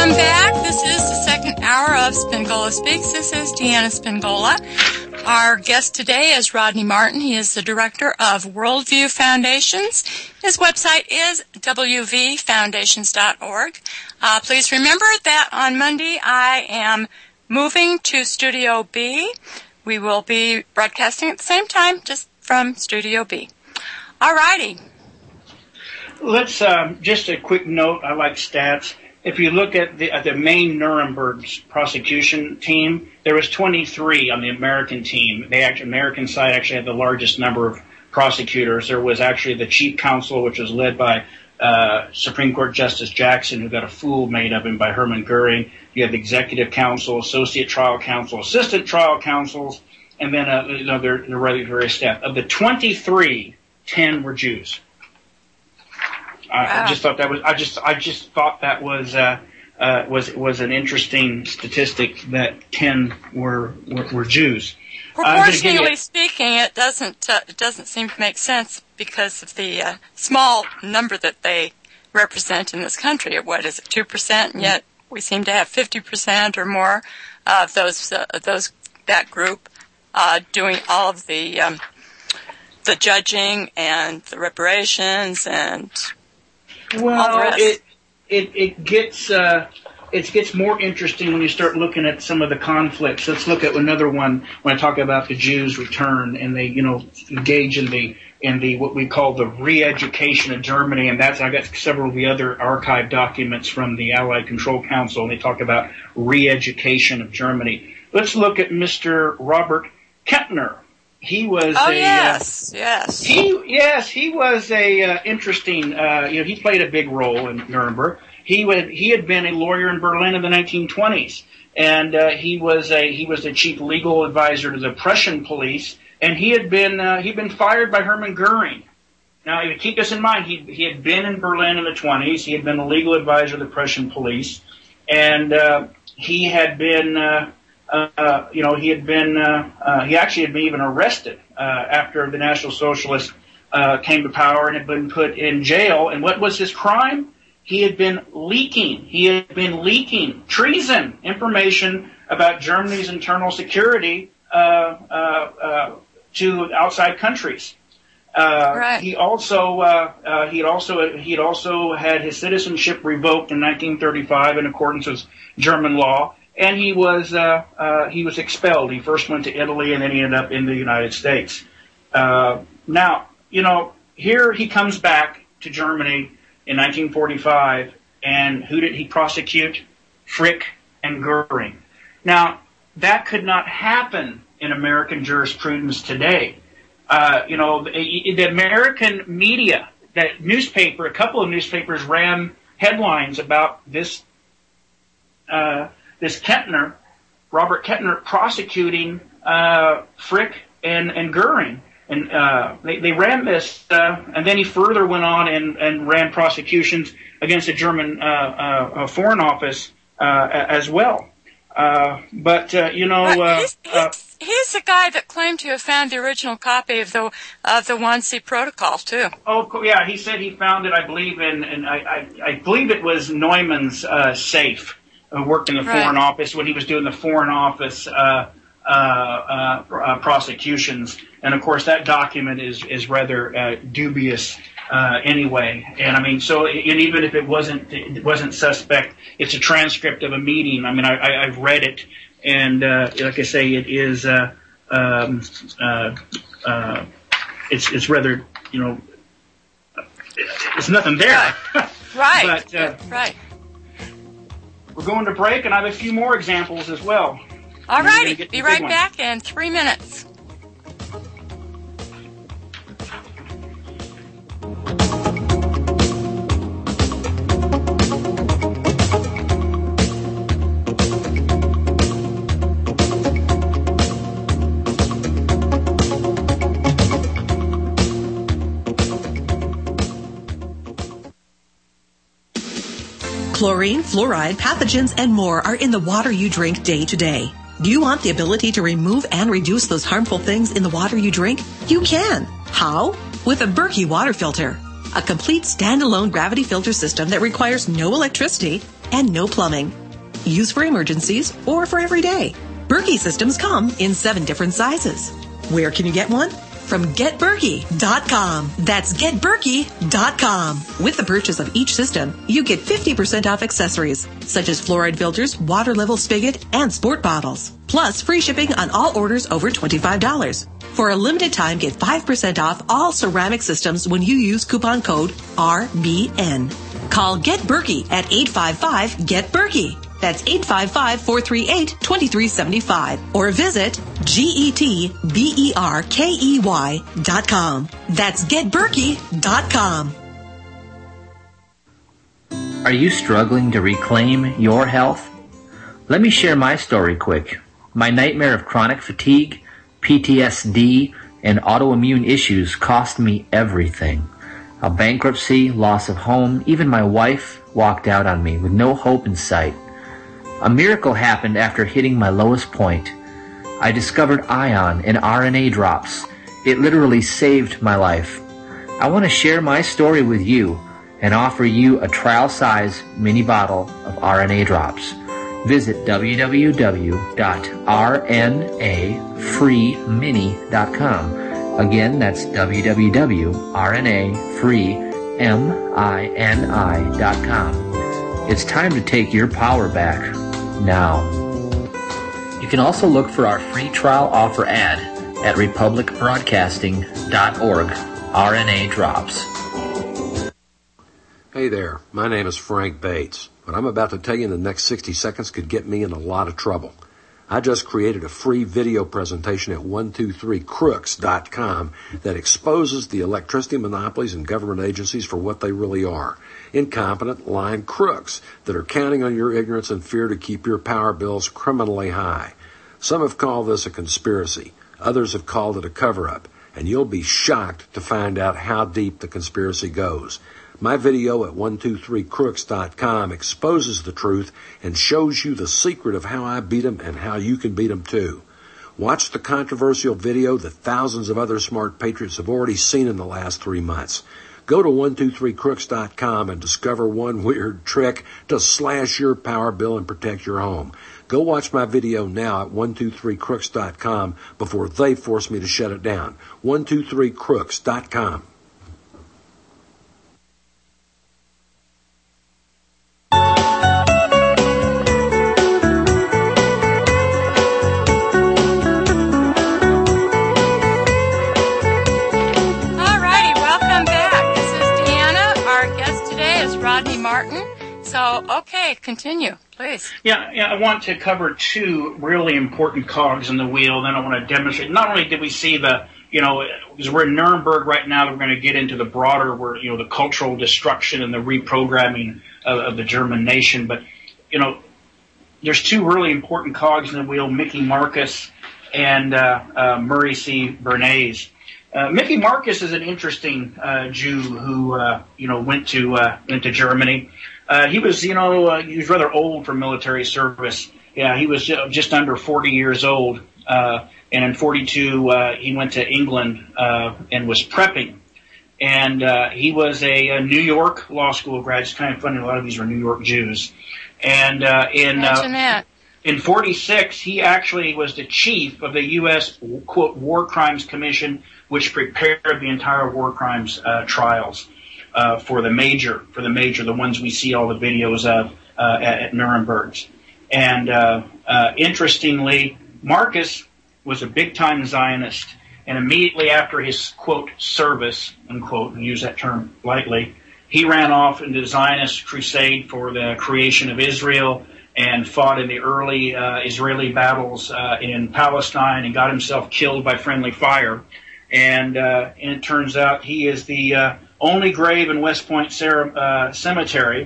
Welcome back. This is the second hour of Spingola Speaks. This is Deanna Spingola. Our guest today is Rodney Martin. He is the director of Worldview Foundations. His website is wvfoundations.org. Please remember that on Monday I am moving to Studio B. We will be broadcasting at the same time, just from Studio B. All righty. Let's just a quick note. I like stats. If you look at the main Nuremberg's prosecution team, there was 23 on the American team. American side actually had the largest number of prosecutors. There was actually the chief counsel, which was led by Supreme Court Justice Jackson, who got a fool made of him by Hermann Goering. You had the executive counsel, associate trial counsel, assistant trial counsels, and then the regulatory staff. Of the 23, 10 were Jews. I just thought that was was an interesting statistic that 10 were Jews. Proportionally speaking, it doesn't seem to make sense because of the small number that they represent in this country. What is it, 2%? And yet we seem to have 50% or more of that group doing all of the judging and the reparations and. Well, it gets more interesting when you start looking at some of the conflicts. Let's look at another one when I talk about the Jews' return and they, engage in the what we call the re-education of Germany, and I got several of the other archived documents from the Allied Control Council, and they talk about re-education of Germany. Let's look at Mr. Robert Kettner. He was he was a interesting, he played a big role in Nuremberg. He had been a lawyer in Berlin in the 1920s, and he was the chief legal advisor to the Prussian police, and he'd been fired by Hermann Goering. Now, keep this in mind, he had been in Berlin in the 20s, he had been a legal advisor to the Prussian police, and he had been he actually had been even arrested after the National Socialists came to power and had been put in jail. And what was his crime? He had been leaking treason information about Germany's internal security to outside countries. Right. He also had his citizenship revoked in 1935 in accordance with German law. And he was expelled. He first went to Italy, and then he ended up in the United States. Now, here he comes back to Germany in 1945, and who did he prosecute? Frick and Goering. Now, that could not happen in American jurisprudence today. The American media, a couple of newspapers ran headlines about this Kettner, Robert Kettner, prosecuting Frick and Goering. And they ran this, and then he further went on and ran prosecutions against the German Foreign Office as well. He's the guy that claimed to have found the original copy of the Wannsee Protocol too. Oh, yeah, he said he found it. I believe I believe it was Neumann's safe. Worked in the Foreign Office when he was doing the Foreign Office prosecutions, and of course that document is rather dubious anyway. And I mean, and even if it wasn't suspect, it's a transcript of a meeting. I mean, I've read it, and like I say, it is it's rather it's nothing there. Right. But, right. We're going to break, and I have a few more examples as well. All righty. Be right back in 3 minutes. Chlorine, fluoride, pathogens, and more are in the water you drink day to day. Do you want the ability to remove and reduce those harmful things in the water you drink? You can. How? With a Berkey water filter. A complete standalone gravity filter system that requires no electricity and no plumbing. Use for emergencies or for every day. Berkey systems come in 7 different sizes. Where can you get one? From GetBerkey.com. That's GetBerkey.com. With the purchase of each system, you get 50% off accessories, such as fluoride filters, water level spigot, and sport bottles. Plus, free shipping on all orders over $25. For a limited time, get 5% off all ceramic systems when you use coupon code RBN. Call Get Berkey at 855-GET-BERKEY. That's 855-438-2375. Or visit GetBerkey.com. That's GetBerkey.com. Are you struggling to reclaim your health? Let me share my story quick. My nightmare of chronic fatigue, PTSD, and autoimmune issues cost me everything. A bankruptcy, loss of home, even my wife walked out on me with no hope in sight. A miracle happened after hitting my lowest point. I discovered Ion and RNA drops. It literally saved my life. I want to share my story with you and offer you a trial-size mini bottle of RNA drops. Visit www.rnafreemini.com. Again, that's www.rnafreemini.com. It's time to take your power back now. You can also look for our free trial offer ad at republicbroadcasting.org. RNA Drops. Hey there, my name is Frank Bates. What I'm about to tell you in the next 60 seconds could get me in a lot of trouble. I just created a free video presentation at 123crooks.com that exposes the electricity monopolies and government agencies for what they really are. Incompetent, lying crooks that are counting on your ignorance and fear to keep your power bills criminally high. Some have called this a conspiracy. Others have called it a cover-up. And you'll be shocked to find out how deep the conspiracy goes. My video at 123crooks.com exposes the truth and shows you the secret of how I beat them and how you can beat them too. Watch the controversial video that thousands of other smart patriots have already seen in the last 3 months. Go to 123crooks.com and discover one weird trick to slash your power bill and protect your home. Go watch my video now at 123crooks.com before they force me to shut it down. 123crooks.com. So, okay, continue, please. Yeah, I want to cover 2 really important cogs in the wheel. Then I want to demonstrate. Not only did we see the, because we're in Nuremberg right now, we're going to get into the broader, the cultural destruction and the reprogramming of the German nation. But, there's 2 really important cogs in the wheel: Mickey Marcus and Murray C. Bernays. Mickey Marcus is an interesting Jew who, went to Germany. He was rather old for military service. Yeah, he was just under 40 years old. And in 42, he went to England and was prepping. And he was a New York law school graduate. It's kind of funny, a lot of these were New York Jews. And in 46, he actually was the chief of the U.S., quote, War Crimes Commission, which prepared the entire war crimes trials. For the major, the ones we see all the videos of at Nuremberg. And interestingly, Marcus was a big-time Zionist, and immediately after his, quote, service, unquote, and use that term lightly, he ran off into the Zionist crusade for the creation of Israel and fought in the early Israeli battles in Palestine and got himself killed by friendly fire. And it turns out he is the only grave in West Point Cemetery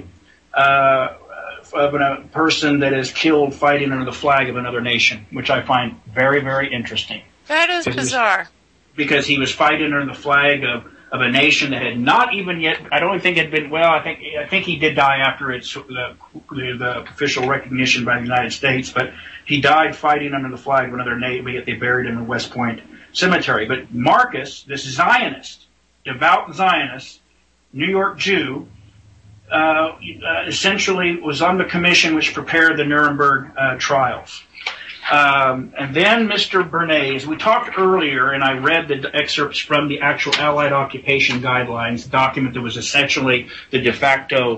of a person that is killed fighting under the flag of another nation, which I find very, very interesting. That is bizarre. Because he was fighting under the flag of a nation that had not even yet, I don't think had been, well, I think he did die after the official recognition by the United States, but he died fighting under the flag of another nation, yet they buried him in West Point Cemetery. But Marcus, this Zionist, devout Zionist, New York Jew, essentially was on the commission which prepared the Nuremberg trials. And then Mr. Bernays, we talked earlier, and I read the excerpts from the actual Allied occupation guidelines, document that was essentially the de facto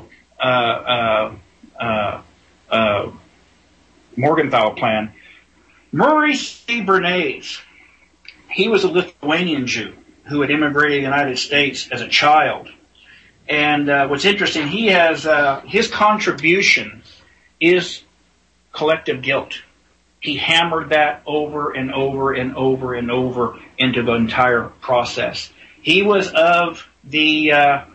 Morgenthau plan. Murray C. Bernays, he was a Lithuanian Jew who had immigrated to the United States as a child. And what's interesting, he has his contribution is collective guilt. He hammered that over and over and over and over into the entire process. He was of the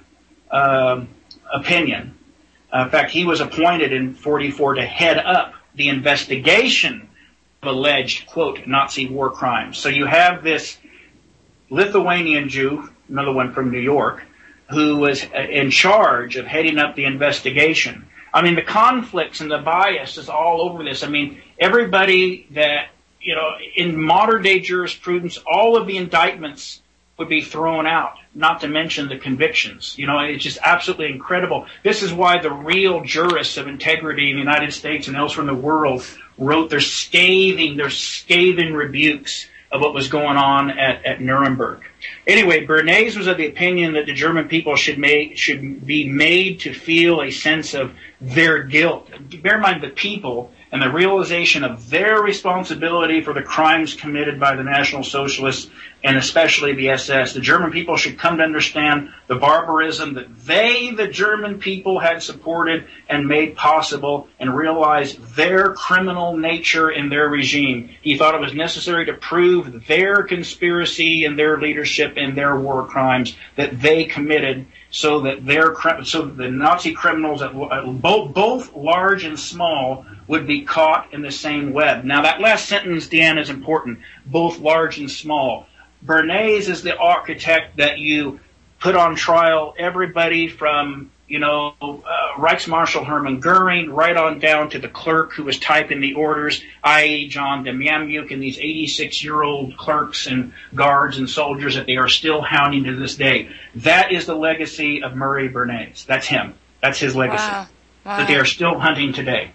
opinion. In fact, he was appointed in 1944 to head up the investigation of alleged, quote, Nazi war crimes. So you have this Lithuanian Jew, another one from New York, who was in charge of heading up the investigation. I mean, the conflicts and the bias is all over this. I mean, everybody that, in modern day jurisprudence, all of the indictments would be thrown out, not to mention the convictions. It's just absolutely incredible. This is why the real jurists of integrity in the United States and elsewhere in the world wrote their scathing rebukes of what was going on at Nuremberg. Anyway, Bernays was of the opinion that the German people should be made to feel a sense of their guilt. Bear in mind the people and the realization of their responsibility for the crimes committed by the National Socialists and especially the SS. The German people should come to understand the barbarism that they, the German people, had supported and made possible and realize their criminal nature in their regime. He thought it was necessary to prove their conspiracy and their leadership in their war crimes that they committed so that the Nazi criminals, both large and small, would be caught in the same web. Now, that last sentence, Deanna, is important. Both large and small. Bernays is the architect that you put on trial everybody from, Reichsmarshal Hermann Goering right on down to the clerk who was typing the orders, i.e. John Demjanjuk, and these 86-year-old clerks and guards and soldiers that they are still hounding to this day. That is the legacy of Murray Bernays. That's him. That's his legacy. Wow. That they are still hunting today.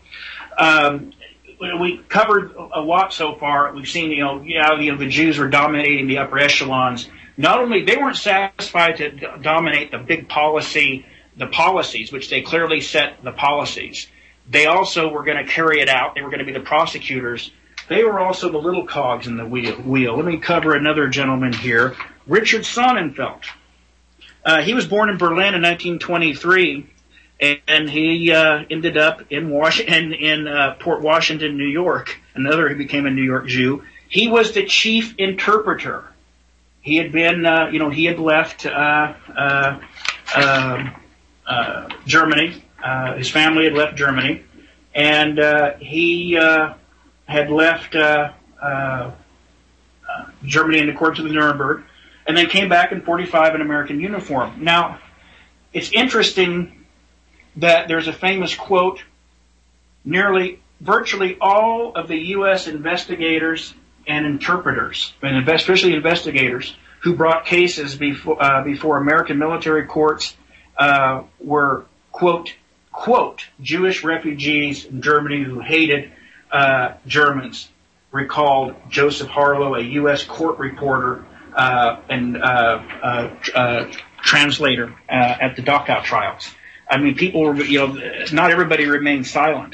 We covered a lot so far. We've seen, the Jews were dominating the upper echelons. Not only, they weren't satisfied to dominate the big policies, which they clearly set the policies. They also were going to carry it out. They were going to be the prosecutors. They were also the little cogs in the wheel. Let me cover another gentleman here, Richard Sonnenfeld. He was born in Berlin in 1923. And he ended up in Port Washington, New York. He became a New York Jew. He was the chief interpreter. He had been, he had left Germany. His family had left Germany, and he had left Germany in accordance with Nuremberg, and then came back in 1945 in American uniform. Now, it's interesting that there's a famous quote, virtually all of the U.S. investigators and interpreters, and especially investigators, who brought cases before American military courts were, quote, Jewish refugees in Germany who hated Germans, recalled Joseph Harlow, a U.S. court reporter and translator at the Dachau trials. I mean, people were, not everybody remained silent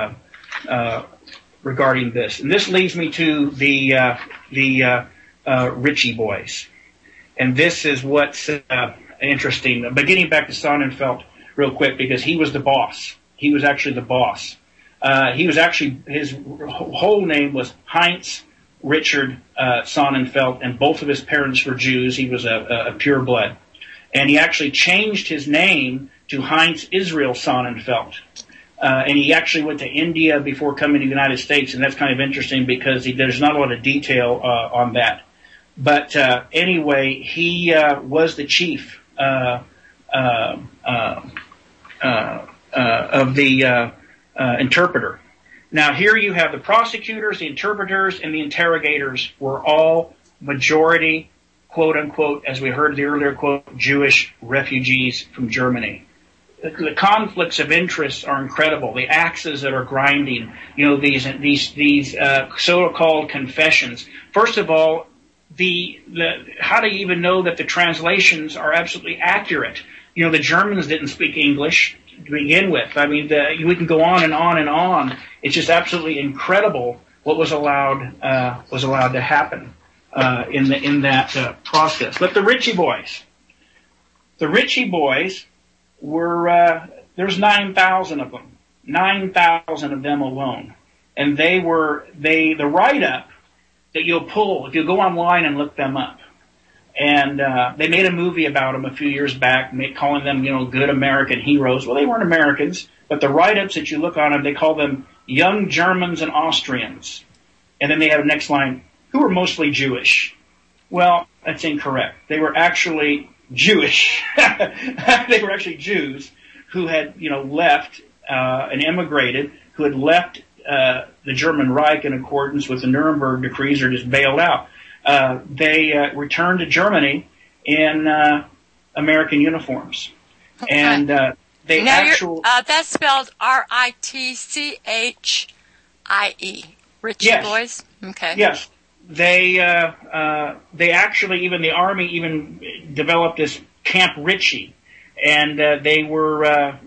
regarding this. And this leads me to the Ritchie boys. And this is what's interesting. But getting back to Sonnenfeld real quick, because he was the boss. He was actually the boss. His whole name was Heinz Richard Sonnenfeld, and both of his parents were Jews. He was a pure blood. And he actually changed his name to Heinz Israel Sonnenfeld. And he actually went to India before coming to the United States, and that's kind of interesting because there's not a lot of detail on that. But anyway, he was the chief of the interpreter. Now here you have the prosecutors, the interpreters, and the interrogators were all majority, quote unquote, as we heard the earlier quote, Jewish refugees from Germany. the conflicts of interest are incredible. The axes that are grinding, these so-called confessions. First of all, how do you even know that the translations are absolutely accurate? The Germans didn't speak English to begin with. I mean, we can go on and on and on. It's just absolutely incredible what was allowed to happen in that process. But the Ritchie boys were there's 9,000 of them, 9,000 of them alone, and the write-up that you'll pull if you go online and look them up. And they made a movie about them a few years back, calling them, good American heroes. Well, they weren't Americans, but the write-ups that you look on them, they call them young Germans and Austrians. And then they have the next line, who were mostly Jewish. Well, that's incorrect. They were actually Jewish. They were actually Jews who had, left and emigrated, who had left the German Reich in accordance with the Nuremberg decrees or just bailed out. They returned to Germany in American uniforms, okay. And they that's spelled Ritchie. Ritchie yes. boys. Okay. Yes, they actually even the Army even developed this Camp Ritchie, and they were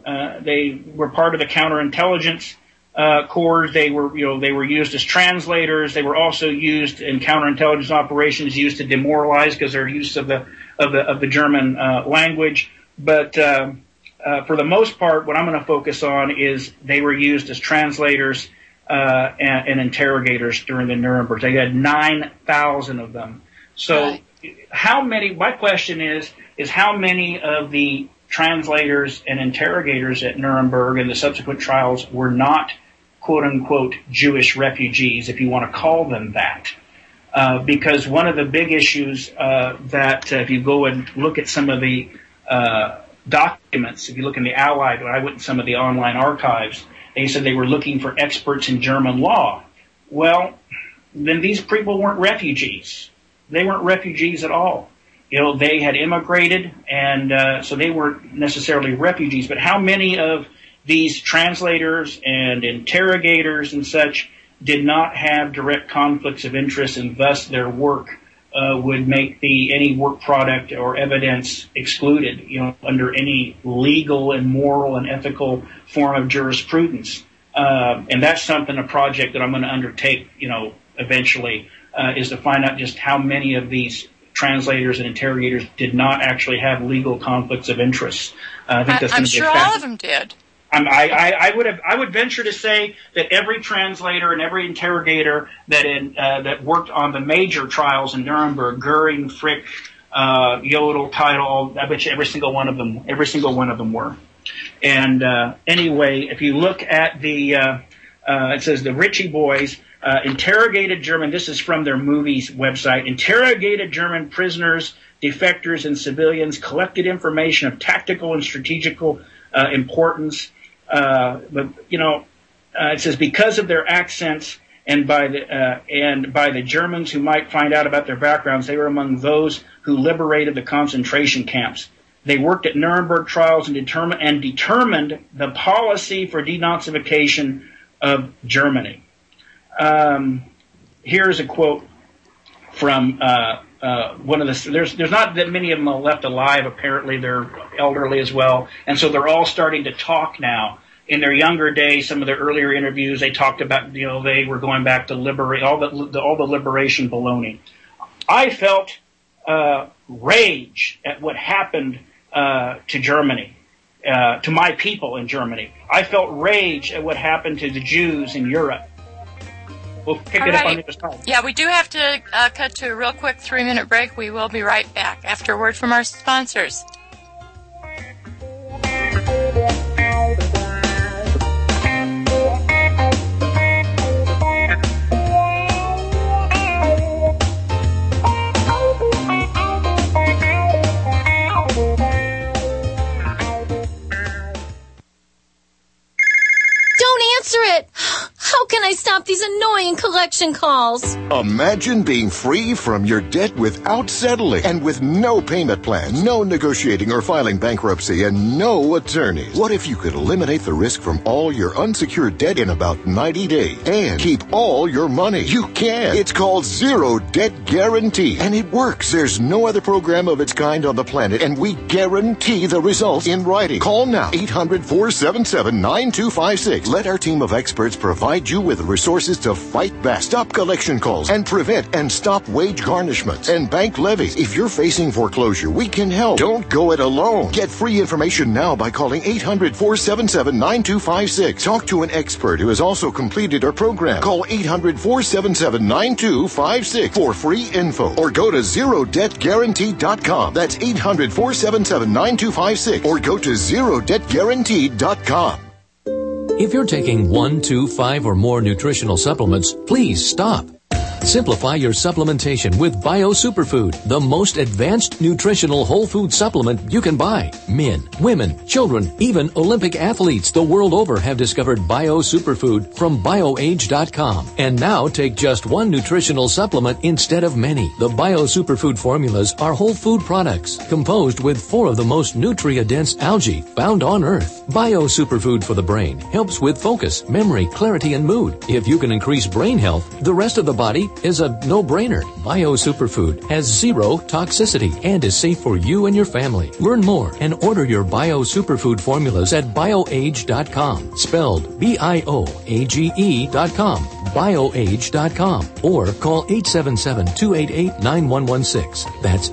part of the counterintelligence corps. They were used as translators. They were also used in counterintelligence operations, used to demoralize because they're use of the German language. But for the most part, what I'm going to focus on is they were used as translators and interrogators during the Nuremberg. They had 9,000 of them. So, how many? My question is how many of the translators and interrogators at Nuremberg and the subsequent trials were not quote-unquote Jewish refugees, if you want to call them that. Because one of the big issues that if you go and look at some of the documents, if you look in the Allied, when I went in some of the online archives, they said they were looking for experts in German law. Well, then these people weren't refugees. They weren't refugees at all. They had immigrated, and so they weren't necessarily refugees. But how many of these translators and interrogators and such did not have direct conflicts of interest, and thus their work would make any work product or evidence excluded, under any legal and moral and ethical form of jurisprudence. And that's a project that I'm going to undertake, eventually, is to find out just how many of these translators and interrogators did not actually have legal conflicts of interest. I think that's I'm sure all of them did. I would venture to say that every translator and every interrogator that worked on the major trials in Nuremberg, Goering, Frick, Jodl, Keitel, I bet you every single one of them were. And anyway, if you look at it says the Ritchie boys interrogated German. This is from their movies website. Interrogated German prisoners, defectors, and civilians. Collected information of tactical and strategical importance. But it says because of their accents and by the Germans who might find out about their backgrounds, they were among those who liberated the concentration camps. They worked at Nuremberg trials and determined the policy for denazification of Germany. Here's a quote from one of the. There's not that many of them are left alive. Apparently, they're elderly as well, and so they're all starting to talk now. In their younger days, some of their earlier interviews, they talked about they were going back to liberate all the liberation baloney. I felt rage at what happened to Germany, to my people in Germany. I felt rage at what happened to the Jews in Europe. We'll pick it up on the other side. Yeah, we do have to cut to a real quick 3-minute break. We will be right back after a word from our sponsors. Don't answer it! How can I stop these annoying collection calls? Imagine being free from your debt without settling and with no payment plans, no negotiating or filing bankruptcy, and no attorneys. What if you could eliminate the risk from all your unsecured debt in about 90 days and keep all your money? You can. It's called Zero Debt Guarantee, and it works. There's no other program of its kind on the planet, and we guarantee the results in writing. Call now, 800-477-9256. Let our team of experts provide you with resources to fight back, stop collection calls, and prevent and stop wage garnishments and bank levies. If you're facing foreclosure, we can help. Don't go it alone. Get free information now by calling 800-477-9256. Talk to an expert who has also completed our program. Call 800-477-9256 for free info, or go to ZeroDebtGuarantee.com. That's 800-477-9256, or go to ZeroDebtGuarantee.com. If you're taking 1, 2, 5, or more nutritional supplements, please stop. Simplify your supplementation with Bio Superfood, the most advanced nutritional whole food supplement you can buy. Men, women, children, even Olympic athletes the world over have discovered Bio Superfood from BioAge.com. And now take just one nutritional supplement instead of many. The Bio Superfood formulas are whole food products composed with 4 of the most nutria-dense algae found on Earth. Bio Superfood for the brain helps with focus, memory, clarity, and mood. If you can increase brain health, the rest of the body is a no-brainer. Bio Superfood has 0 toxicity and is safe for you and your family. Learn more and order your Bio Superfood formulas at BioAge.com, spelled BIOAGE.com, BioAge.com, or call 877-288-9116. That's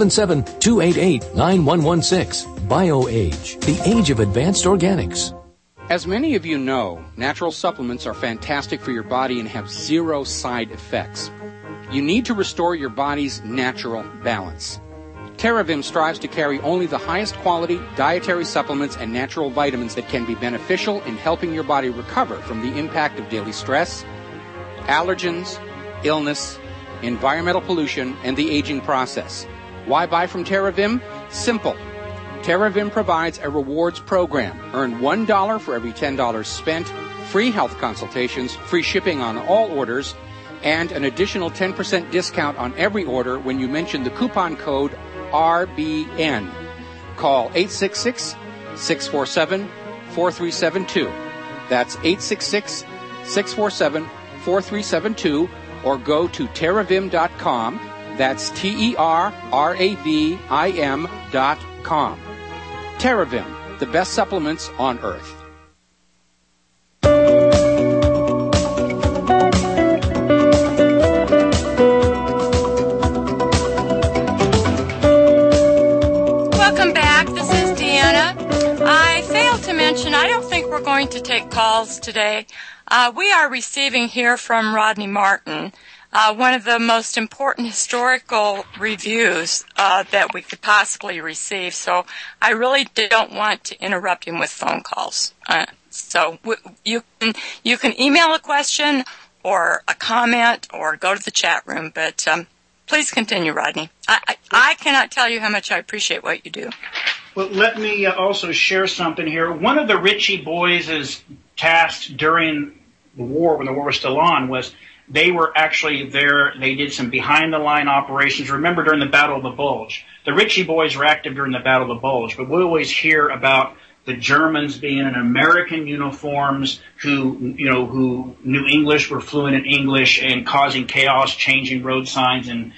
877-288-9116. BioAge, the age of advanced organics. As many of you know, natural supplements are fantastic for your body and have 0 side effects. You need to restore your body's natural balance. TerraVim strives to carry only the highest quality dietary supplements and natural vitamins that can be beneficial in helping your body recover from the impact of daily stress, allergens, illness, environmental pollution, and the aging process. Why buy from TerraVim? Simple. TerraVim provides a rewards program. Earn $1 for every $10 spent, free health consultations, free shipping on all orders, and an additional 10% discount on every order when you mention the coupon code RBN. Call 866-647-4372. That's 866-647-4372, or go to TerraVim.com. That's TerraVim.com. TerraVim, the best supplements on Earth. Welcome back. This is Deanna. I failed to mention, I don't think we're going to take calls today. We are receiving here from Rodney Martin one of the most important historical reviews that we could possibly receive. So I really don't want to interrupt him with phone calls. So you can email a question or a comment or go to the chat room. But please continue, Rodney. I cannot tell you how much I appreciate what you do. Well, let me also share something here. One of the Ritchie boys' tasks during the war, when the war was still on, was they were actually there. They did some behind-the-line operations. Remember, during the Battle of the Bulge, the Ritchie boys were active during the Battle of the Bulge, but we always hear about the Germans being in American uniforms who knew English, were fluent in English, and causing chaos, changing road signs, and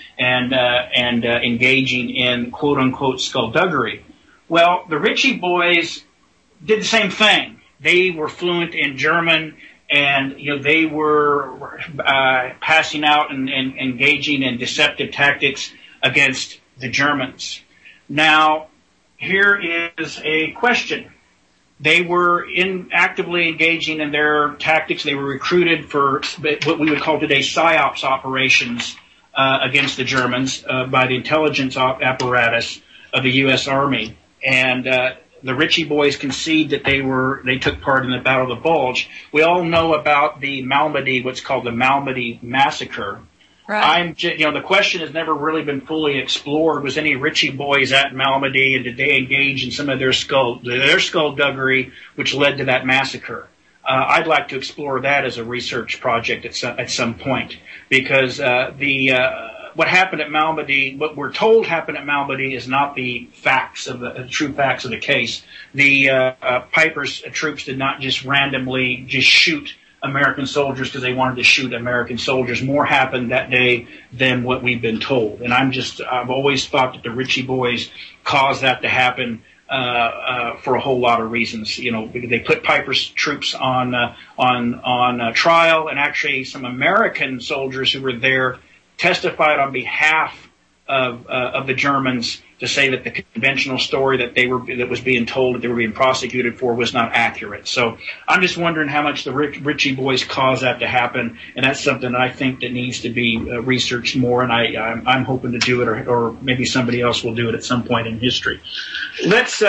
engaging in quote-unquote skullduggery. Well, the Ritchie boys did the same thing. They were fluent in German, and they were passing out and engaging in deceptive tactics against the Germans. Now, here is a question. They were actively engaging in their tactics. They were recruited for what we would call today PSYOPs operations against the Germans by the intelligence apparatus of the U.S. Army. And the Ritchie boys concede that they took part in the Battle of the Bulge. We all know about the Malmedy, what's called the Malmedy massacre. Right. The question has never really been fully explored. Was any Ritchie boys at Malmedy, and did they engage in some of their skullduggery, which led to that massacre? I'd like to explore that as a research project at some point, because what happened at Malmedy, what we're told happened at Malmedy, is not the facts of the true facts of the case. The Piper's troops did not just randomly just shoot American soldiers because they wanted to shoot American soldiers. More happened that day than what we've been told. And I've always thought that the Ritchie boys caused that to happen for a whole lot of reasons. You know, they put Piper's troops on trial, and actually some American soldiers who were there testified on behalf of the Germans to say that the conventional story that was being told that they were being prosecuted for was not accurate. So I'm just wondering how much the Ritchie boys caused that to happen, and that's something I think that needs to be researched more, and I'm hoping to do it, or maybe somebody else will do it at some point in history. Let's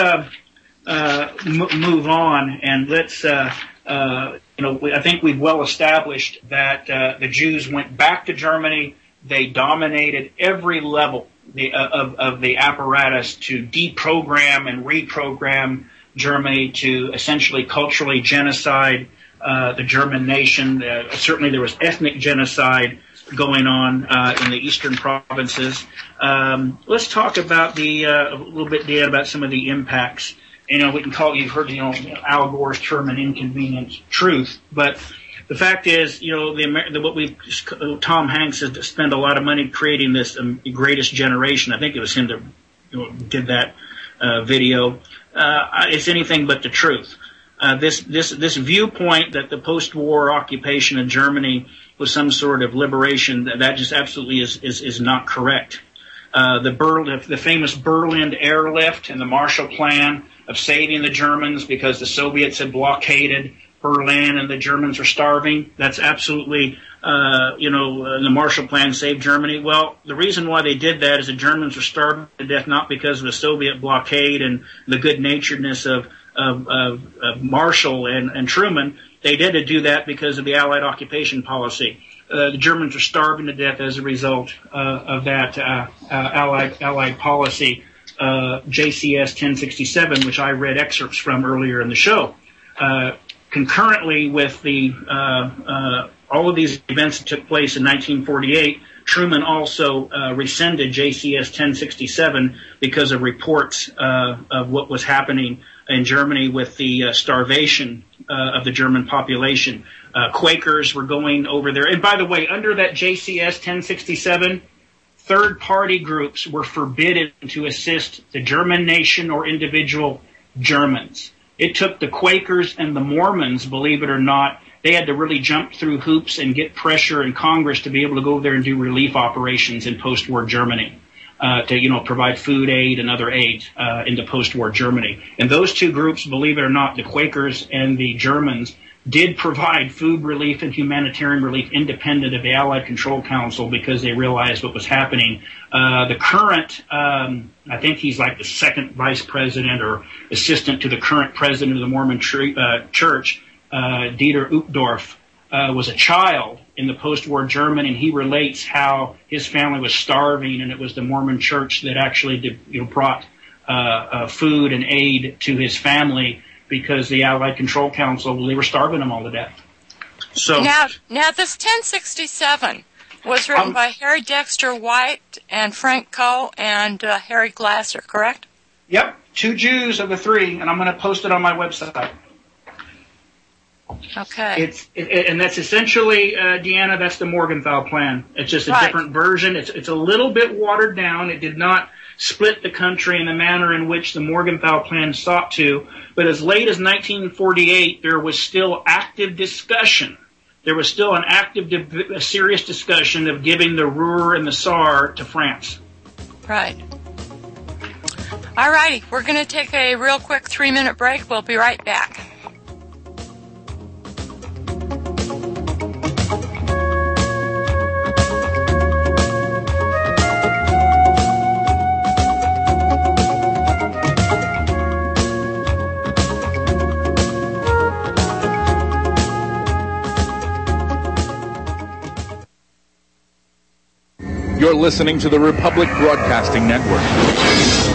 move on, and let's I think we've well established that the Jews went back to Germany. They dominated every level of the apparatus to deprogram and reprogram Germany, to essentially culturally genocide the German nation. Certainly there was ethnic genocide going on in the eastern provinces. Let's talk about a little bit, Dan, about some of the impacts. You know, you've heard, Al Gore's term, an inconvenient truth, but the fact is, Tom Hanks has spent a lot of money creating this Greatest Generation. I think it was him that did that video. It's anything but the truth. This viewpoint that the post-war occupation of Germany was some sort of liberation, that just absolutely is not correct. The famous Berlin airlift and the Marshall Plan of saving the Germans because the Soviets had blockaded Berlin and the Germans were starving. That's absolutely, the Marshall Plan saved Germany. Well, the reason why they did that is the Germans were starving to death not because of the Soviet blockade and the good-naturedness of Marshall and Truman. They did do that because of the Allied occupation policy. The Germans were starving to death as a result of that Allied policy. JCS 1067, which I read excerpts from earlier in the show. Concurrently with all of these events that took place in 1948, Truman also rescinded JCS 1067 because of reports of what was happening in Germany with the starvation of the German population. Quakers were going over there. And by the way, under that JCS 1067, third-party groups were forbidden to assist the German nation or individual Germans. It took the Quakers and the Mormons, believe it or not, they had to really jump through hoops and get pressure in Congress to be able to go there and do relief operations in post-war Germany, to provide food aid and other aid into post-war Germany. And those two groups, believe it or not, the Quakers and the Germans, did provide food relief and humanitarian relief independent of the Allied Control Council because they realized what was happening. The current, I think he's like the second vice president or assistant to the current president of the Mormon Church, Dieter Uchtdorf, was a child in the post-war German, and he relates how his family was starving, and it was the Mormon Church that actually brought food and aid to his family, because the Allied Control Council, they were starving them all to death. So now this 1067 was written by Harry Dexter White and Frank Coe and Harry Glasser, correct? Yep, 2 Jews of the 3, and I'm going to post it on my website. Okay. And that's essentially, Deanna, that's the Morgenthau Plan. It's just a different version. It's a little bit watered down. It did not split the country in the manner in which the Morgenthau Plan sought to. But as late as 1948, there was still active discussion. There was still an a serious discussion of giving the Ruhr and the Saar to France. Right. All righty. We're going to take a real quick 3-minute break. We'll be right back. You're listening to the Republic Broadcasting Network,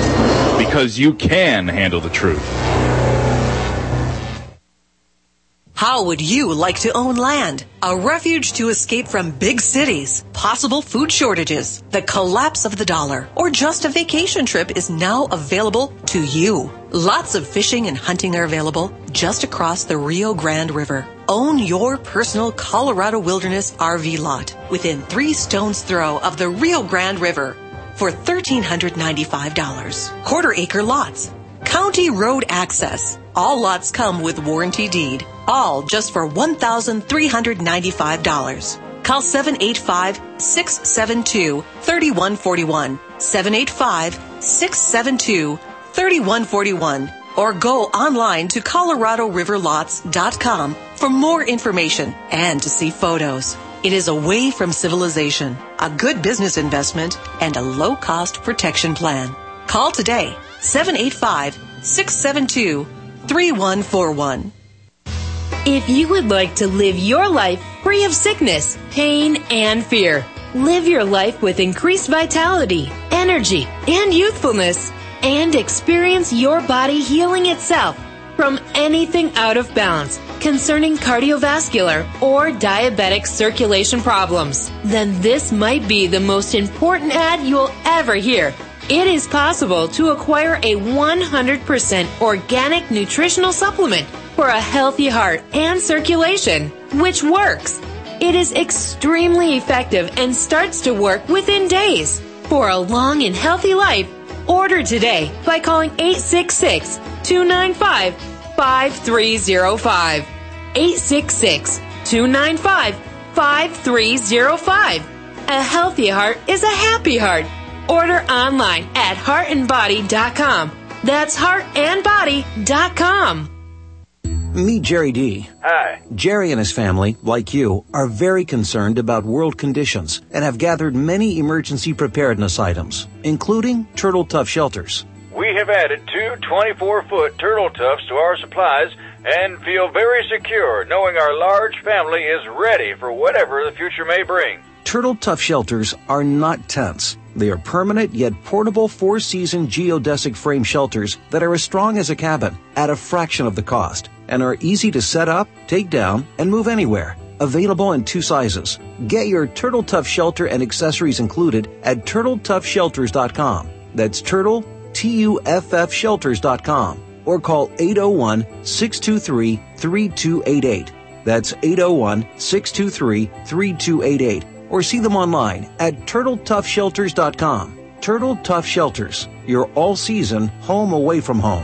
because you can handle the truth. How would you like to own land? A refuge to escape from big cities, possible food shortages, the collapse of the dollar, or just a vacation trip is now available to you. Lots of fishing and hunting are available just across the Rio Grande River. Own your personal Colorado Wilderness RV lot within 3 stones throw of the Rio Grande River for $1,395. Quarter-acre lots. County road access. All lots come with warranty deed. All just for $1,395. Call 785-672-3141. 785-672-3141. Or go online to ColoradoRiverLots.com for more information and to see photos. It is away from civilization, a good business investment, and a low-cost protection plan. Call today, 785-672-3141. If you would like to live your life free of sickness, pain, and fear, live your life with increased vitality, energy, and youthfulness, and experience your body healing itself from anything out of balance concerning cardiovascular or diabetic circulation problems, then this might be the most important ad you'll ever hear. It is possible to acquire a 100% organic nutritional supplement for a healthy heart and circulation, which works. It is extremely effective and starts to work within days. For a long and healthy life, order today by calling 866-295-5305. 866-295-5305. A healthy heart is a happy heart. Order online at heartandbody.com. That's heartandbody.com. Meet Jerry D. Hi. Jerry and his family, like you, are very concerned about world conditions and have gathered many emergency preparedness items, including Turtle Tough shelters. We have added 2 24-foot Turtle Toughs to our supplies and feel very secure knowing our large family is ready for whatever the future may bring. Turtle Tough shelters are not tents. They are permanent yet portable 4-season geodesic frame shelters that are as strong as a cabin at a fraction of the cost and are easy to set up, take down, and move anywhere. Available in 2 sizes. Get your Turtle Tough shelter and accessories included at TurtleToughShelters.com. That's Turtle, TUFF Shelters.com. Or call 801-623-3288. That's 801-623-3288. Or see them online at TurtleToughShelters.com. Turtle Tough Shelters, your all-season home away from home.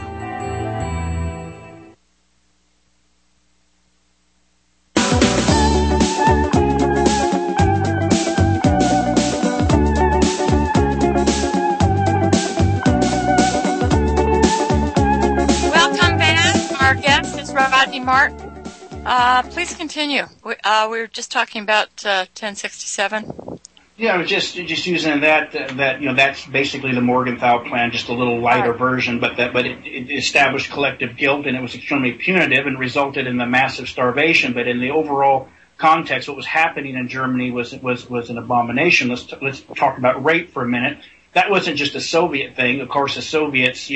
Welcome back. Our guest is Rodney Martin. Please continue. We were just talking about 1067. Yeah, I was just using that that's basically the Morgenthau plan, just a little lighter version, but it established collective guilt, and it was extremely punitive and resulted in the massive starvation. But in the overall context, what was happening in Germany was an abomination. Let's talk about rape for a minute. That wasn't just a Soviet thing. Of course, the Soviets,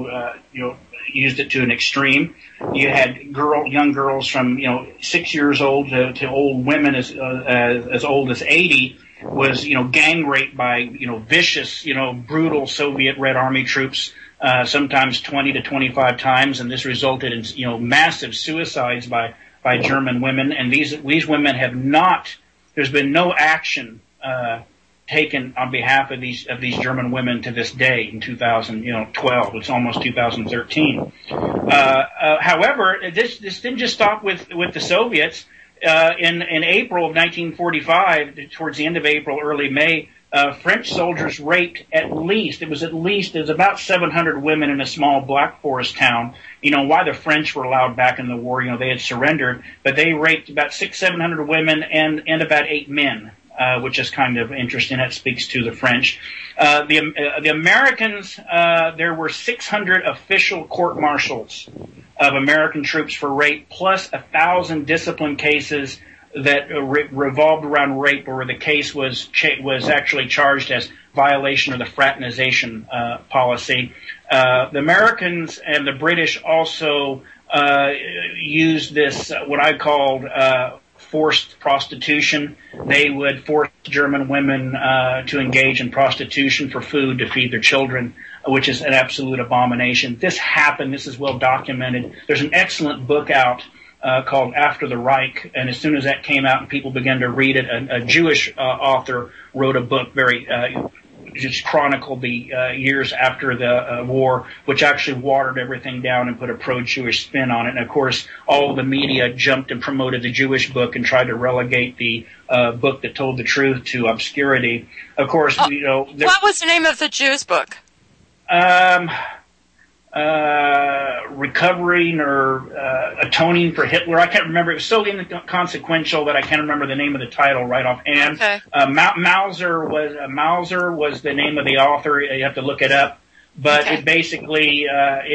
used it to an extreme. You had young girls from 6 years old to old women as old as 80 was gang raped by vicious brutal Soviet Red Army troops, sometimes 20 to 25 times, and this resulted in massive suicides by German women. And these women have not. There's been no action taken on behalf of these German women to this day in 2012. It's almost 2013. However, this didn't just stop with the Soviets. In April of 1945, towards the end of April, early May, French soldiers raped it was about 700 women in a small Black Forest town. Why the French were allowed back in the war, they had surrendered, but they raped about 600-700 women and about 8 men. Which is kind of interesting. That speaks to the French. The Americans, there were 600 official court-martials of American troops for rape, plus 1,000 discipline cases that revolved around rape, where the case was actually charged as violation of the fraternization policy. The Americans and the British also used this, what I called forced prostitution. They would force German women to engage in prostitution for food to feed their children, which is an absolute abomination. This happened. This is well documented. There's an excellent book out called After the Reich, and as soon as that came out and people began to read it, a Jewish author wrote a book just chronicled the years after the war, which actually watered everything down and put a pro-Jewish spin on it. And of course, all the media jumped and promoted the Jewish book and tried to relegate the book that told the truth to obscurity. Of course, what was the name of the Jews book? Recovering or atoning for Hitler. I can't remember. It was so inconsequential that I can't remember the name of the title right offhand. Okay. Mauser was the name of the author. You have to look it up. But okay. it basically,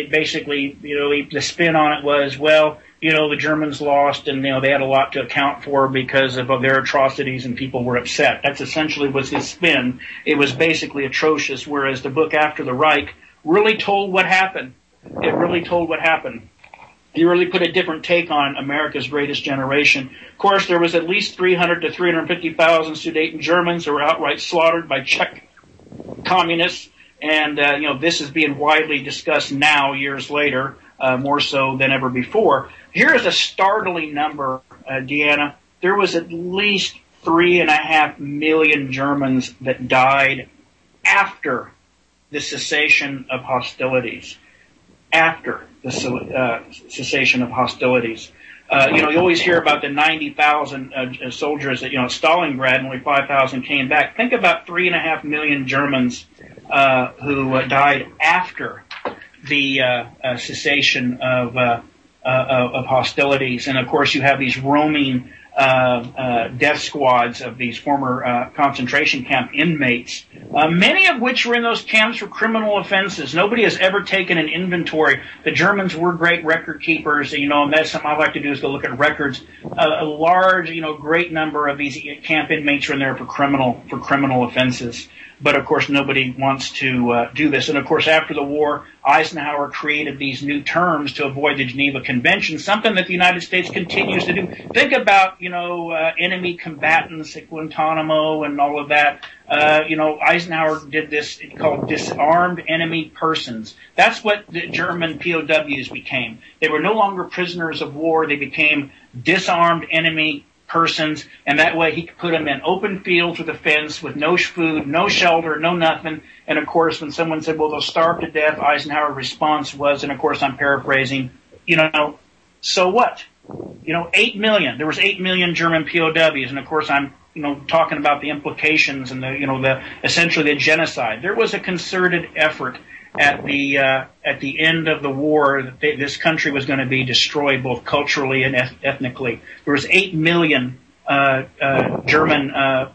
the spin on it was, the Germans lost and, they had a lot to account for because of their atrocities and people were upset. That's essentially was his spin. It was basically atrocious, whereas the book After the Reich really told what happened. It really told what happened. He really put a different take on America's greatest generation. Of course, there was at least 300 to 350,000 Sudeten Germans who were outright slaughtered by Czech communists. And, this is being widely discussed now, years later, more so than ever before. Here is a startling number, Deanna. There was at least 3.5 million Germans that died after the cessation of hostilities. After the cessation of hostilities. You always hear about the 90,000 soldiers that, at Stalingrad, only 5,000 came back. Think about 3.5 million Germans who died after the cessation of hostilities. And, of course, you have these roaming death squads of these former concentration camp inmates, many of which were in those camps for criminal offenses. Nobody has ever taken an inventory. The Germans were great record keepers, and that's something I like to do is go look at records. A large, great number of these camp inmates are in there for criminal offenses. But, of course, nobody wants to do this. And, of course, after the war, Eisenhower created these new terms to avoid the Geneva Convention, something that the United States continues to do. Think about, enemy combatants at Guantanamo and all of that. Eisenhower did this called disarmed enemy persons. That's what the German POWs became. They were no longer prisoners of war. They became disarmed enemy persons, and that way he could put them in open fields with a fence, with no food, no shelter, no nothing. And of course, when someone said, well, they'll starve to death, Eisenhower's response was, and of course I'm paraphrasing, so what? 8 million. There was 8 million German POWs, and of course I'm, talking about the implications and the essentially the genocide. There was a concerted effort at the end of the war that this country was going to be destroyed both culturally and ethnically. There was 8 million German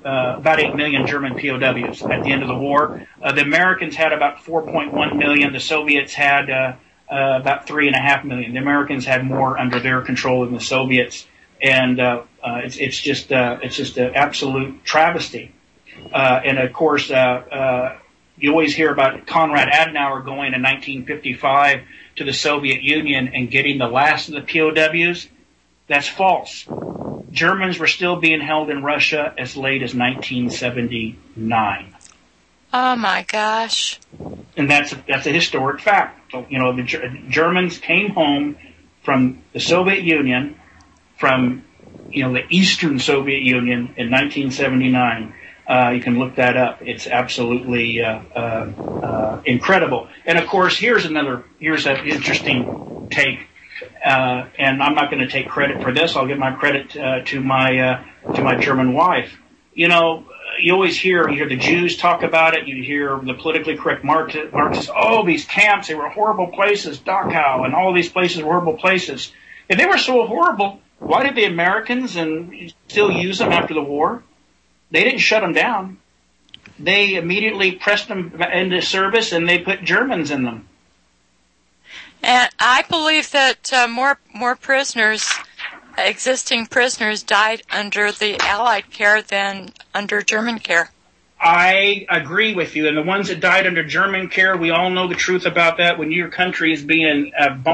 POWs at the end of the war. The Americans had about 4.1 million. The Soviets had about 3.5 million. The Americans had more under their control than the Soviets, and it's just an absolute travesty. And of course, you always hear about Konrad Adenauer going in 1955 to the Soviet Union and getting the last of the POWs. That's false. Germans were still being held in Russia as late as 1979. Oh my gosh! And that's a historic fact. So, the Germans came home from the Soviet Union, from the Eastern Soviet Union in 1979. You can look that up. It's absolutely incredible. And of course, here's an interesting take. And I'm not going to take credit for this. I'll give my credit to my German wife. You always hear the Jews talk about it. You hear the politically correct Marxists. Oh, these camps, they were horrible places. Dachau and all these places were horrible places. If they were so horrible, why did the Americans still use them after the war? They didn't shut them down. They immediately pressed them into service, and they put Germans in them. And I believe that more prisoners, existing prisoners, died under the Allied care than under German care. I agree with you. And the ones that died under German care, we all know the truth about that. When your country is being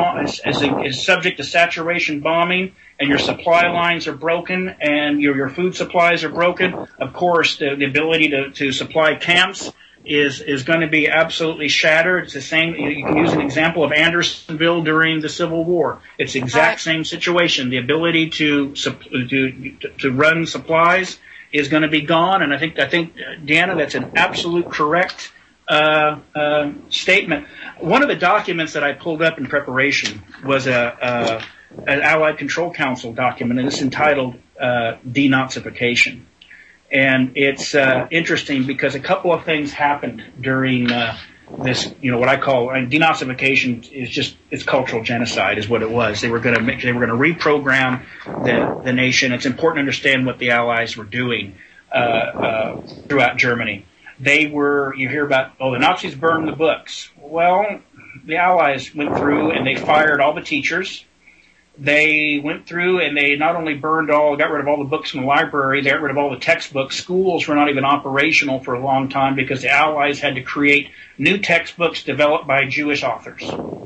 is subject to saturation bombing, and your supply lines are broken, and your food supplies are broken, of course, the ability to supply camps is going to be absolutely shattered. It's the same. You can use an example of Andersonville during the Civil War. It's the exact same situation. The ability to run supplies is going to be gone, and I think Deanna, that's an absolute correct statement. One of the documents that I pulled up in preparation was an Allied Control Council document, and it's entitled Denazification. And it's interesting because a couple of things happened during this, what I call denazification it's cultural genocide is what it was. They were going to reprogram the nation. It's important to understand what the Allies were doing throughout Germany. You hear about, the Nazis burned the books. Well, the Allies went through and they fired all the teachers. They went through and they not only got rid of all the books from the library, they got rid of all the textbooks. Schools were not even operational for a long time because the Allies had to create new textbooks developed by Jewish authors.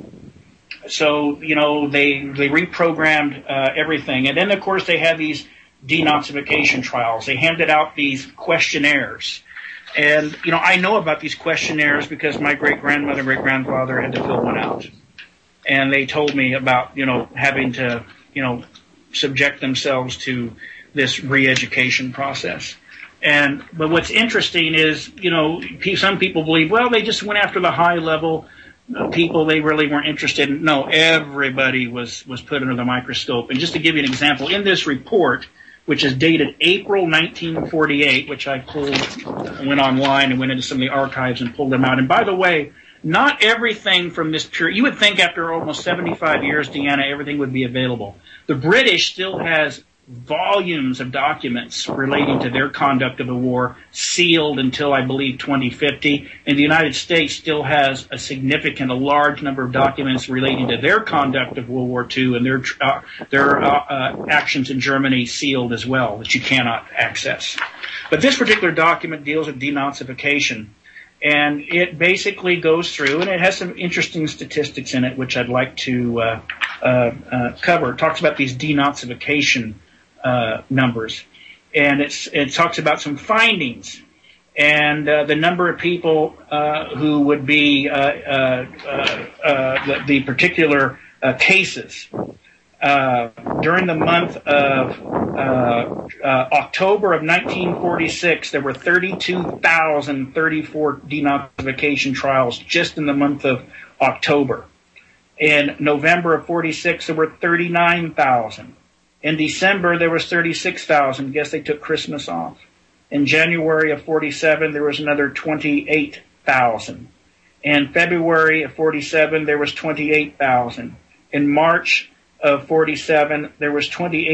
So, they reprogrammed everything. And then, of course, they had these denazification trials. They handed out these questionnaires. And, I know about these questionnaires because my great-grandmother, great-grandfather had to fill one out. And they told me about, having to, subject themselves to this re-education process. But what's interesting is, some people believe, well, they just went after the high level people they really weren't interested in. No, everybody was put under the microscope. And just to give you an example, in this report, which is dated April 1948, which I went online and went into some of the archives and pulled them out. And by the way, not everything from this period, you would think after almost 75 years, Deanna, everything would be available. The British still has volumes of documents relating to their conduct of the war, sealed until, I believe, 2050. And the United States still has a large number of documents relating to their conduct of World War II and their actions in Germany sealed as well, that you cannot access. But this particular document deals with denazification. And it basically goes through, and it has some interesting statistics in it, which I'd like to cover. It talks about these denazification numbers, and it talks about some findings and the number of people who would be the particular cases. During the month of October of 1946, there were 32,034 denazification trials just in the month of October. In November of 46, there were 39,000. In December, there was 36,000. Guess they took Christmas off. In January of 47, there was another 28,000. In February of 47, there was 28,000. In March of 47, there was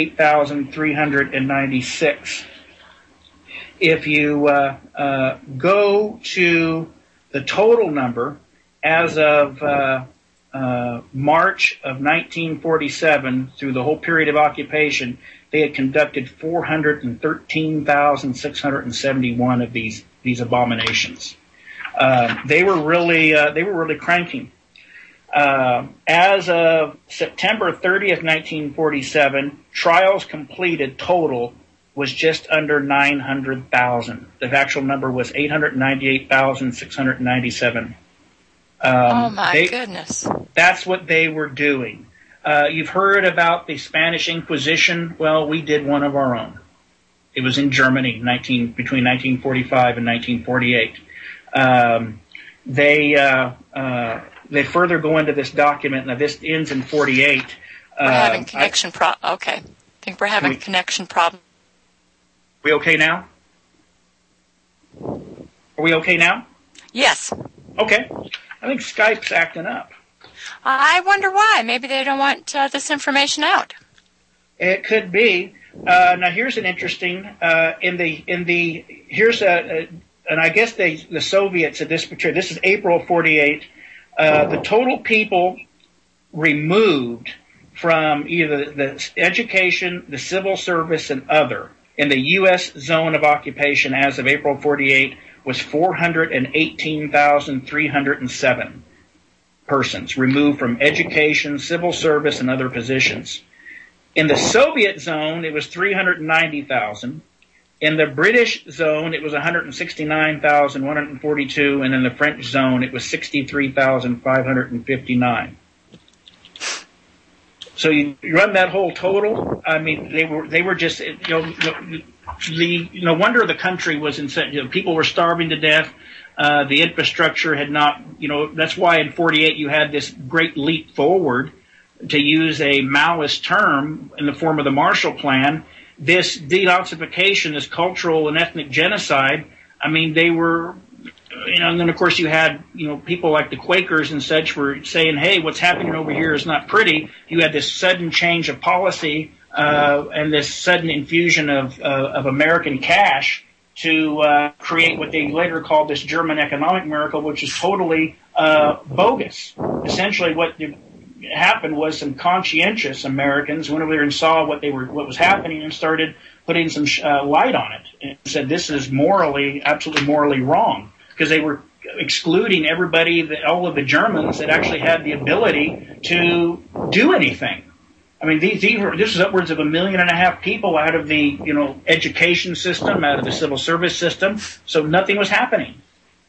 28,396. If you go to the total number as of March of 1947, through the whole period of occupation, they had conducted 413,671 of these abominations. They were really cranking. As of September 30th, 1947, trials completed total was just under 900,000. The actual number was 898,697. Oh my goodness. That's what they were doing. You've heard about the Spanish Inquisition. Well, we did one of our own. It was in Germany between 1945 and 1948. They further go into this document. Now, this ends in 48. We're having connection problem. Okay. I think we're having a connection problem. We okay now? Are we okay now? Yes. Okay. I think Skype's acting up. I wonder why. Maybe they don't want this information out. It could be. Now, here's an interesting. And I guess the Soviets at this particular. This is April 48. The total people removed from either the education, the civil service, and other in the U.S. zone of occupation as of April 48 was 418,307 persons removed from education, civil service, and other positions. In the Soviet zone, it was 390,000. In the British zone, it was 169,142, and in the French zone, it was 63,559. So you run that whole total. I mean, they were just, no wonder the country was in, people were starving to death. The infrastructure had not, that's why in 48 you had this great leap forward, to use a Maoist term, in the form of the Marshall Plan. This denazification, this cultural and ethnic genocide, I mean, they were, and then of course you had, people like the Quakers and such were saying, hey, what's happening over here is not pretty. You had this sudden change of policy, and this sudden infusion of American cash to create what they later called this German economic miracle, which is totally bogus. Essentially what happened was some conscientious Americans went over there and saw what was happening and started putting some light on it and said this is absolutely morally wrong, because they were excluding everybody, all of the Germans that actually had the ability to do anything. I mean, this is upwards of 1.5 million people out of the education system, out of the civil service system, so nothing was happening.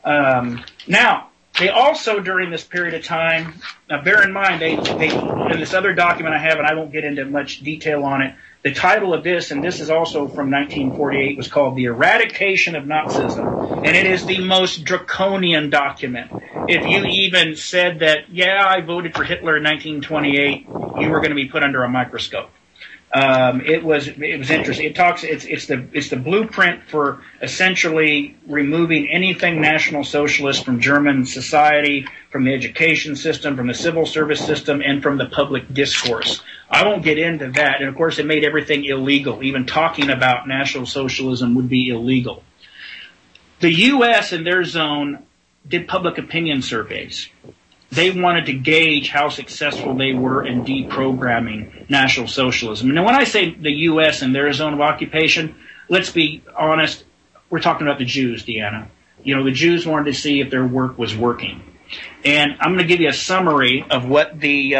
Now, they also, during this period of time, now bear in mind, they in this other document I have, and I won't get into much detail on it, the title of this, and this is also from 1948, was called The Eradication of Nazism, and it is the most draconian document. If you even said that, yeah, I voted for Hitler in 1928, you were going to be put under a microscope. It was interesting. It's the blueprint for essentially removing anything National Socialist from German society, from the education system, from the civil service system, and from the public discourse. I won't get into that. And of course, it made everything illegal. Even talking about National Socialism would be illegal. The U.S. in their zone did public opinion surveys. They wanted to gauge how successful they were in deprogramming National Socialism. And when I say the U.S. and their zone of occupation, let's be honest, we're talking about the Jews, Deanna. The Jews wanted to see if their work was working. And I'm going to give you a summary of what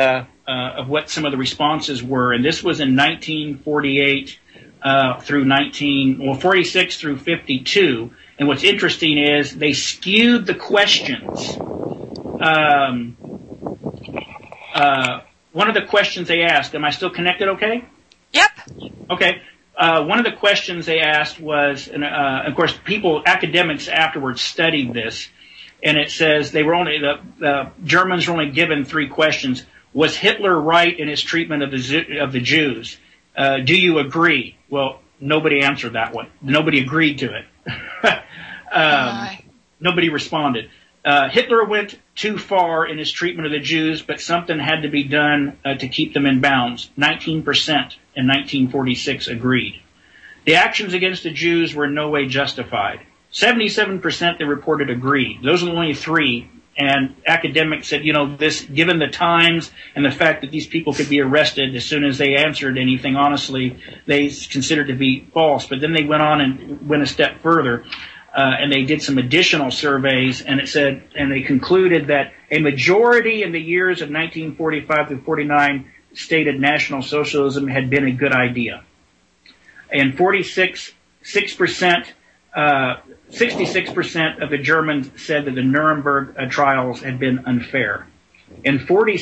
some of the responses were. And this was in 1948 through 46 through 52. And what's interesting is they skewed the questions. One of the questions they asked, am I still connected okay? Yep. Okay. One of the questions they asked was, and of course academics afterwards studied this, and it says the Germans were only given 3 questions. Was Hitler right in his treatment of the Jews? Do you agree? Well, nobody answered that one. Nobody agreed to it. Nobody responded. Hitler went too far in his treatment of the Jews, but something had to be done to keep them in bounds. 19% in 1946 agreed. The actions against the Jews were in no way justified. 77% they reported agreed. Those are only 3. And academics said, given the times and the fact that these people could be arrested as soon as they answered anything honestly, they considered to be false. But then they went on and went a step further. And they did some additional surveys, and they concluded that a majority in the years of 1945 through 49 stated National Socialism had been a good idea. And 66% of the Germans said that the Nuremberg trials had been unfair. And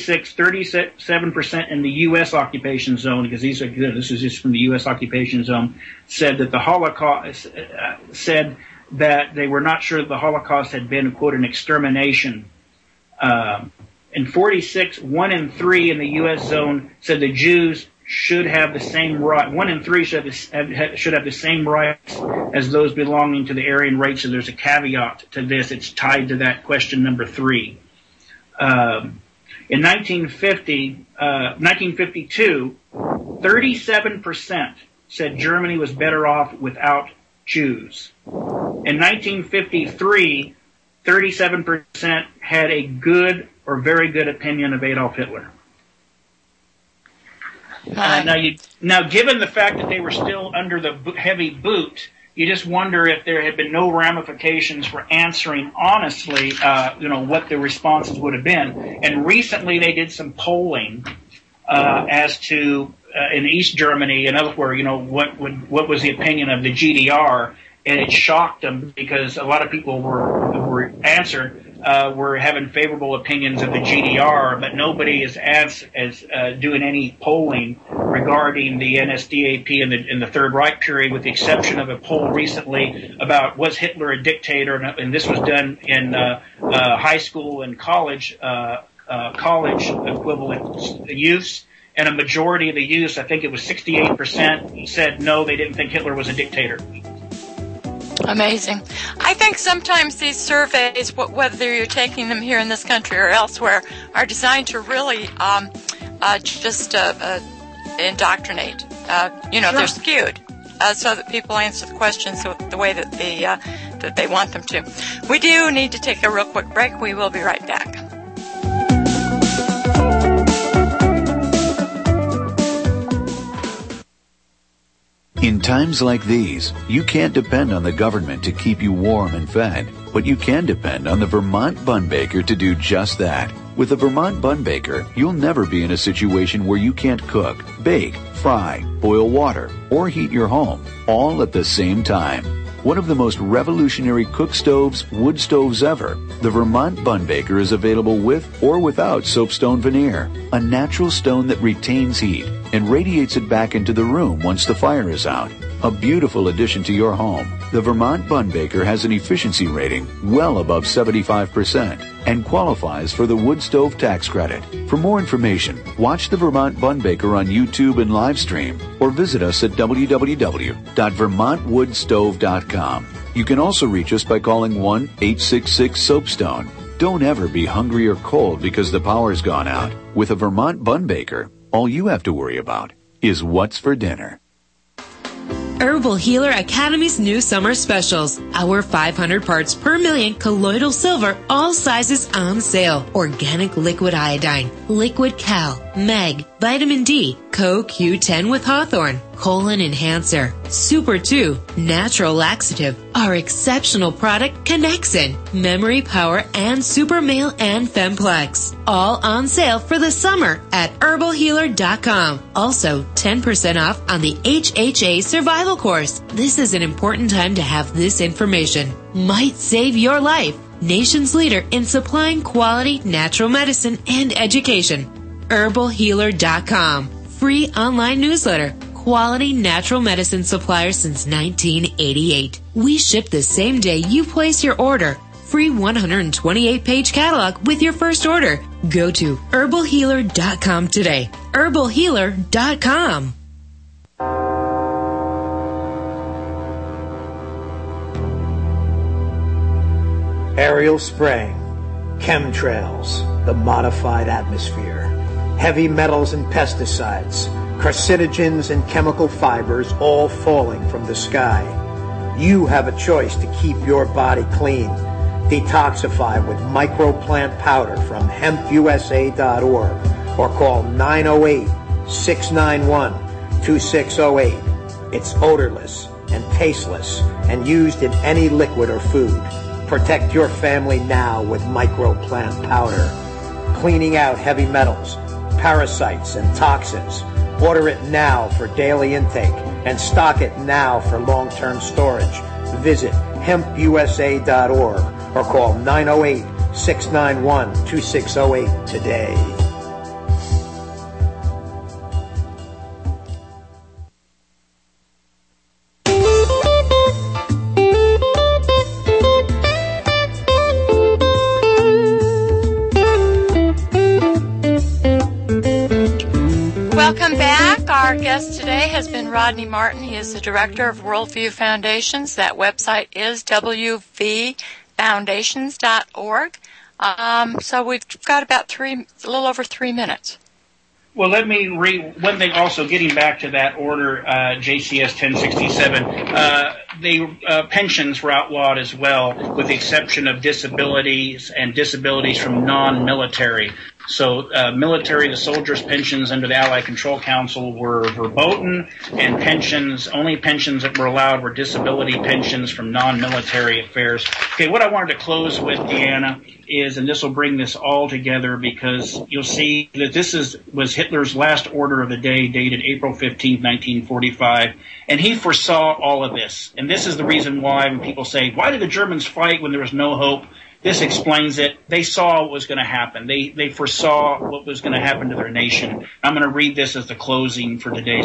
37% in the U.S. occupation zone, because this is just from the U.S. occupation zone, said that the Holocaust that they were not sure that the Holocaust had been, quote, an extermination. In 46, 1 in 3 in the U.S. zone said the Jews should have the same right. 1 in 3 should have the same rights as those belonging to the Aryan race. So there's a caveat to this. It's tied to that question number 3. In 1952, 37% said Germany was better off without Jews. In 1953, 37% had a good or very good opinion of Adolf Hitler. Now, given the fact that they were still under the heavy boot you just wonder if there had been no ramifications for answering honestly, what the responses would have been. And recently they did some polling as to in East Germany and elsewhere, what was the opinion of the GDR, and it shocked them because a lot of people were having favorable opinions of the GDR, but nobody is doing any polling regarding the NSDAP in the Third Reich period, with the exception of a poll recently about was Hitler a dictator, and this was done in high school and college equivalent youths. And a majority of the youth, I think it was 68%, said no, they didn't think Hitler was a dictator. Amazing. I think sometimes these surveys, whether you're taking them here in this country or elsewhere, are designed to really indoctrinate. They're skewed so that people answer the questions the way that they want them to. We do need to take a real quick break. We will be right back. In times like these, you can't depend on the government to keep you warm and fed, but you can depend on the Vermont Bun Baker to do just that. With the Vermont Bun Baker, you'll never be in a situation where you can't cook, bake, fry, boil water, or heat your home, all at the same time. One of the most revolutionary cook stoves, wood stoves ever, the Vermont Bun Baker is available with or without soapstone veneer, a natural stone that retains heat and radiates it back into the room once the fire is out. A beautiful addition to your home, the Vermont Bun Baker has an efficiency rating well above 75% and qualifies for the wood stove tax credit. For more information, watch the Vermont Bun Baker on YouTube and live stream, or visit us at www.vermontwoodstove.com. You can also reach us by calling 1-866-SOAPSTONE. Don't ever be hungry or cold because the power's gone out. With a Vermont Bun Baker, all you have to worry about is what's for dinner. Herbal Healer Academy's new summer specials. Our 500 parts per million colloidal silver, all sizes on sale. Organic liquid iodine, liquid cal, meg, vitamin D, CoQ10 with Hawthorne, colon enhancer, Super 2, natural laxative, our exceptional product Connexin, memory power, and Super Male and Femplex. All on sale for the summer at herbalhealer.com. Also, 10% off on the HHA survival course. This is an important time to have this information. Might save your life. Nation's leader in supplying quality natural medicine and education. herbalhealer.com. Free online newsletter. Quality natural medicine supplier since 1988. We ship the same day you place your order. Free 128-page catalog with your first order. Go to herbalhealer.com today. herbalhealer.com. Aerial spraying, chemtrails, the modified atmosphere, heavy metals and pesticides, carcinogens and chemical fibers all falling from the sky. You have a choice to keep your body clean. Detoxify with microplant powder from hempusa.org or call 908-691-2608. It's odorless and tasteless and used in any liquid or food. Protect your family now with microplant powder. Cleaning out heavy metals, parasites, and toxins. Order it now for daily intake and stock it now for long-term storage. Visit hempusa.org or call 908-691-2608 today. Welcome back. Our guest today has been Rodney Martin. He is the director of Worldview Foundations. That website is wvfoundations.org. So we've got about a little over 3 minutes. Well, let me read one thing also, getting back to that order, JCS 1067. The pensions were outlawed as well, with the exception of disabilities and disabilities from non-military. So military, the soldiers' pensions under the Allied Control Council were verboten, and only pensions that were allowed were disability pensions from non-military affairs. Okay, what I wanted to close with, Deanna, is, and this will bring this all together, because you'll see that this was Hitler's last order of the day, dated April 15, 1945, and he foresaw all of this. And this is the reason why when people say, why did the Germans fight when there was no hope? This explains it. They saw what was going to happen. They foresaw what was going to happen to their nation. I'm going to read this as the closing for today's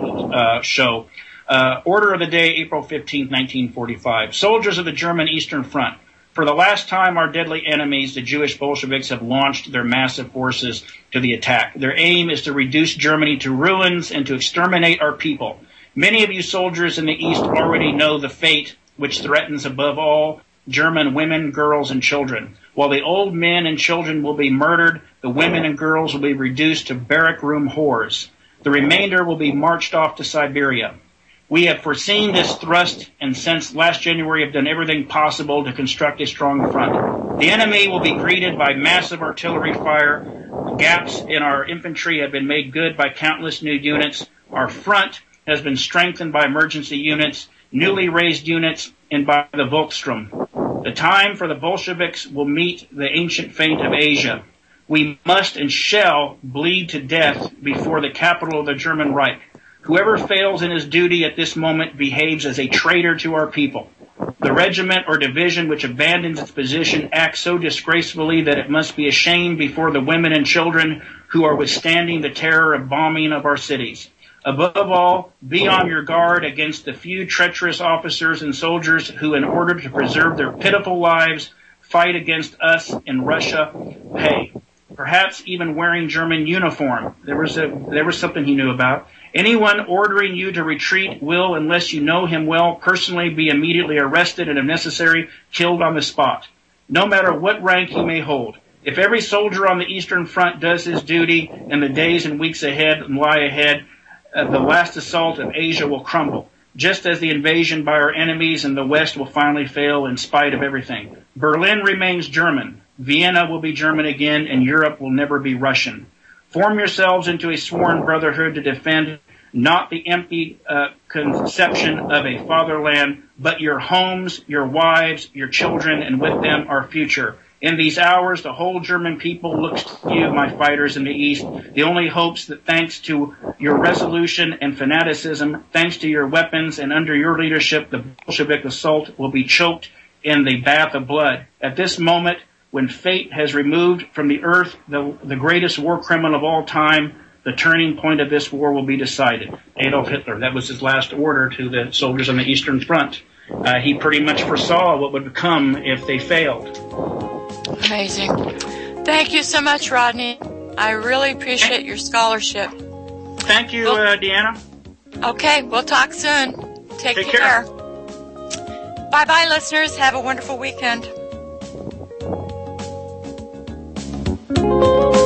show. Order of the day, April 15, 1945. Soldiers of the German Eastern Front. For the last time, our deadly enemies, the Jewish Bolsheviks, have launched their massive forces to the attack. Their aim is to reduce Germany to ruins and to exterminate our people. Many of you soldiers in the East already know the fate which threatens above all German women, girls, and children. While the old men and children will be murdered, the women and girls will be reduced to barrack room whores. The remainder will be marched off to Siberia. We have foreseen this thrust, and since last January have done everything possible to construct a strong front. The enemy will be greeted by massive artillery fire. Gaps in our infantry have been made good by countless new units. Our front has been strengthened by emergency units, newly raised units, and by the Volkssturm. The time for the Bolsheviks will meet the ancient fate of Asia. We must and shall bleed to death before the capital of the German Reich. Whoever fails in his duty at this moment behaves as a traitor to our people. The regiment or division which abandons its position acts so disgracefully that it must be ashamed before the women and children who are withstanding the terror of bombing of our cities. Above all, be on your guard against the few treacherous officers and soldiers who, in order to preserve their pitiful lives, fight against us in Russia. Hey, perhaps even wearing German uniform. There was something he knew about. Anyone ordering you to retreat will, unless you know him well, personally be immediately arrested and, if necessary, killed on the spot, no matter what rank he may hold. If every soldier on the Eastern Front does his duty in the days and weeks ahead and lie ahead, the last assault of Asia will crumble, just as the invasion by our enemies in the West will finally fail in spite of everything. Berlin remains German. Vienna will be German again, and Europe will never be Russian. Form yourselves into a sworn brotherhood to defend not the empty conception of a fatherland, but your homes, your wives, your children, and with them our future. In these hours, the whole German people looks to you, my fighters in the East. The only hopes that thanks to your resolution and fanaticism, thanks to your weapons, and under your leadership, the Bolshevik assault will be choked in the bath of blood. At this moment, when fate has removed from the earth the greatest war criminal of all time, the turning point of this war will be decided. Adolf Hitler, that was his last order to the soldiers on the Eastern Front. He pretty much foresaw what would come if they failed. Amazing. Thank you so much, Rodney. I really appreciate your scholarship. Thank you, Deanna. Okay, we'll talk soon. Take care. Bye-bye, listeners. Have a wonderful weekend.